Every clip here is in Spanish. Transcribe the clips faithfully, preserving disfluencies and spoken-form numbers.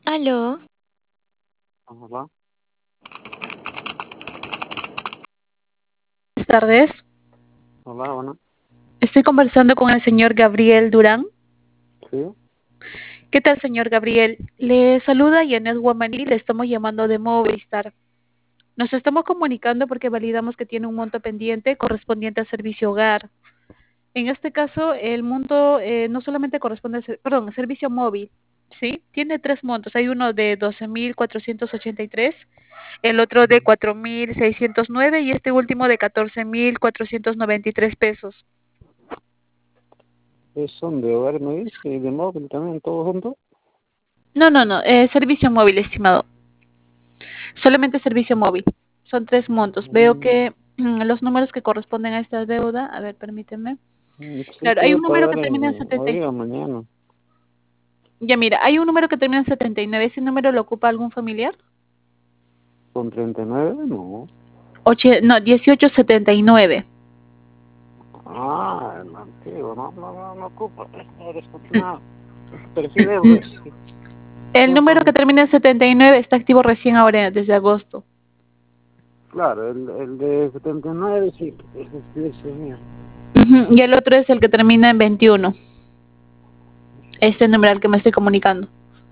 Aló, Hola, Buenas tardes. hola, bueno, Estoy conversando con el señor Gabriel Durán. sí, ¿Qué tal, señor Gabriel? Le saluda Janet Guamaní, le estamos llamando de Movistar. Nos estamos comunicando porque validamos que tiene un monto pendiente correspondiente al servicio hogar. En este caso, el monto eh, no solamente corresponde al ser- perdón, al servicio móvil, ¿sí? Tiene tres montos. Hay uno de doce mil cuatrocientos ochenta y tres, el otro de cuatro mil seiscientos nueve y este último de catorce mil cuatrocientos noventa y tres pesos. es son de hogar, me dice, y de móvil también, todo junto. No, no, no, eh, servicio móvil, estimado. Solamente servicio móvil. Son tres montos. Veo Mm, que mm, los números que corresponden a esta deuda, a ver, permíteme. mm, Sí, Claro, hay quiero un número que pagar termina en en setenta. hoy y- o mañana, Ya mira, hay un número que termina en setenta y nueve. ¿Ese número lo ocupa algún familiar? con treinta y nueve, no. Oche, no, dieciocho setenta y nueve. Ah, el antiguo, no, no, no, no ocupa, no descontinuado, pero sí debo, es, sí, El número que entonces, termina en setenta y nueve está activo recién ahora, desde agosto. claro, el, el de setenta y nueve, sí, ese sí es el mío. Ujú, y el otro es el que termina en veintiuno. Este número al que me estoy comunicando.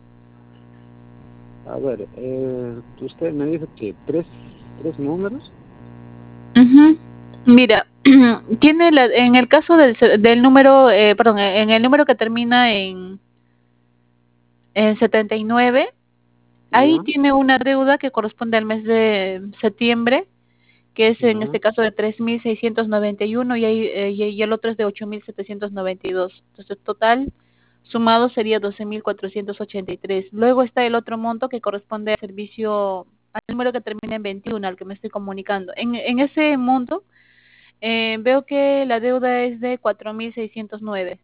A ver, eh, usted me dice que tres, tres números, Ujú. Mira, tiene la, en el caso del, se- del número, eh, perdón, en el número que termina en, en setenta y nueve, ahí ya, tiene una deuda que corresponde al mes de septiembre, que es en ya, este caso de tres mil seiscientos noventa y uno y, ahí, eh, y, y el otro es de ocho mil setecientos noventa y dos. Entonces, total sumado sería doce mil cuatrocientos ochenta y tres. Luego está el otro monto que corresponde al servicio, al número que termina en veintiuno, al que me estoy comunicando. En, en ese monto, Eh, veo que la deuda es de cuatro mil seiscientos nueve.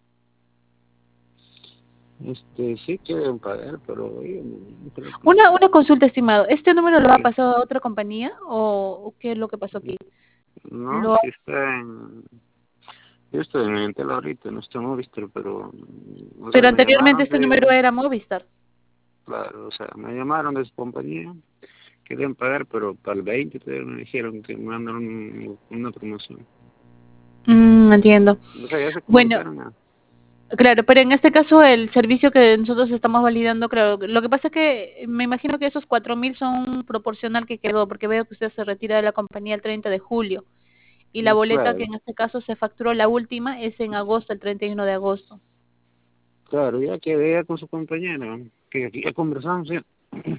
este, sí quieren pagar, pero yo no creo que, Una, una consulta, estimado. ¿Este número lo ha sí. pasado a otra compañía o, o qué es lo que pasó aquí? No, Lo, si está en... Yo estoy en Entel ahorita, no estoy en Movistar, pero... O sea, pero me anteriormente llamaron este número de... era Movistar. Claro, o sea, me llamaron de su compañía, querían pagar, pero para el veinte todavía me dijeron que me mandaron un- una promoción. Mm, entiendo. O sea, ya se Bueno, comunicaron a... claro, pero en este caso el servicio que nosotros estamos validando, claro, lo que pasa es que me imagino que esos cuatro mil son proporcional que quedó, porque veo que usted se retira de la compañía el treinta de julio y la boleta que Claro, en este caso se facturó la última es en agosto, el treinta y uno de agosto. claro, ya quedé ya con su compañera, que aquí ya conversamos, ya.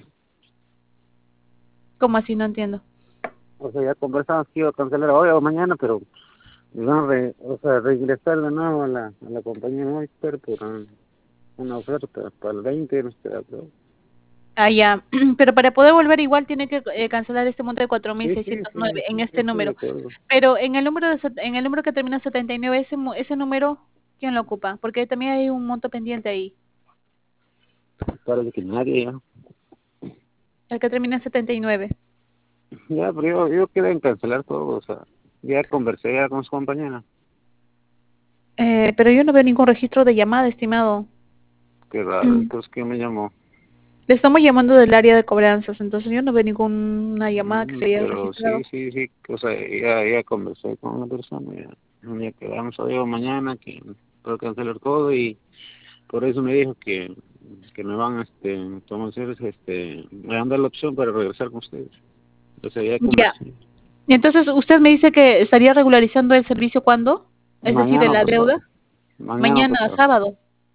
¿Cómo así? No entiendo. O sea, ya conversamos que iba a cancelar hoy o mañana, pero me van a re- o sea, regresar de nuevo a la, a la compañía Movistar por um, una oferta para el veinte, no sé, creo. Ah, ya. Pero para poder volver igual tiene que eh, cancelar este monto de cuatro mil Sí, sí, seiscientos sí, nueve en sí, sí, este estoy de número. acuerdo. Pero en el número de, set- en el número que termina en setenta y nueve, ese, mu- ese número, ¿quién lo ocupa? Porque también hay un monto pendiente ahí. Parece que nadie ya. El que termina en setenta y nueve. Ya, pero yo, yo quería cancelar todo, o sea, ya conversé ya con su compañera. Eh, pero yo no veo ningún registro de llamada, estimado. Qué raro, Mm. entonces, ¿quién me llamó? Le estamos llamando del área de cobranzas, entonces yo no veo ninguna llamada que Mm, se haya pero sí, registrado. sí, sí, o sea, ya, ya conversé con una persona, ya, ya quedamos hoy o mañana que puedo cancelar todo y por eso me dijo que, que me van, este, como decir, este, me van a dar la opción para regresar con ustedes. O sea, ya Ya. conversé. Y entonces usted me dice que estaría regularizando el servicio ¿cuándo? Es decir, de Mañana la pasado, deuda. mañana Mañana, pasado. sábado.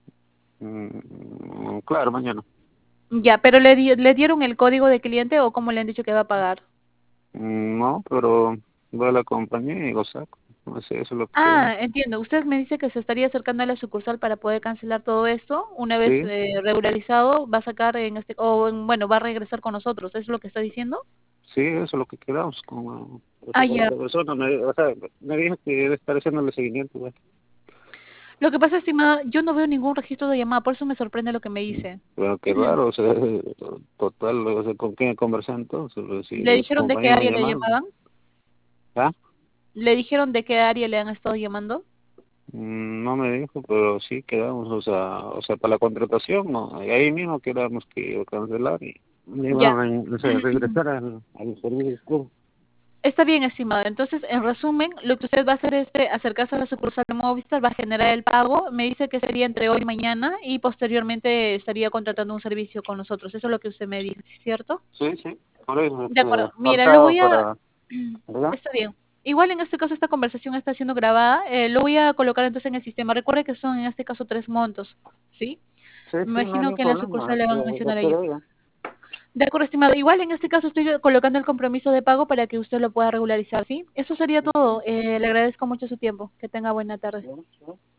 Mm, claro, mañana. Ya, pero le, di- le dieron el código de cliente o cómo le han dicho que va a pagar. Mm, no, pero voy a la compañía y lo saco. No sé, eso es lo que queda. Ah, entiendo. Usted me dice que se estaría acercando a la sucursal para poder cancelar todo esto. Una vez Sí, eh, regularizado, va a sacar en este, o en- bueno, va a regresar con nosotros. ¿Eso es lo que está diciendo? sí, eso es lo que quedamos con, o Ah, sea, con ya. otra persona. Me, o sea, me dijo que debe estar haciéndole seguimiento. Igual. Lo que pasa, estimada, yo no veo ningún registro de llamada, por eso me sorprende lo que me dice. Pero qué raro, o sea, total, o sea, ¿con quién conversé entonces? Pues, si ¿Le de su dijeron de qué compañía me área le llamaron. llamaban? ¿Ah? ¿Le dijeron de qué área le han estado llamando? Mm, No me dijo, pero sí quedamos, o sea, o sea, para la contratación, no, ahí mismo quedamos que iba a cancelar y me Ya. iban a, o sea, regresar al, al servicio. Está bien, estimado. Entonces, en resumen, lo que usted va a hacer es eh, acercarse a la sucursal de Movistar, va a generar el pago, me dice que sería entre hoy y mañana y posteriormente estaría contratando un servicio con nosotros. Eso es lo que usted me dice, ¿cierto? Sí, sí, por eso De acuerdo. este, Mire, lo faltaba voy a... para, ¿verdad? Está bien. Igual en este caso esta conversación está siendo grabada. Eh, lo voy a colocar entonces en el sistema. Recuerde que son en este caso tres montos, ¿sí? Sí, Me sí, no hay imagino ningún que en la problema, sucursal le van a este, mencionar allí. espero yo. De acuerdo, estimado. Igual en este caso estoy colocando el compromiso de pago para que usted lo pueda regularizar, ¿sí? Eso sería todo. Eh, le agradezco mucho su tiempo. Que tenga buena tarde. Sí, sí.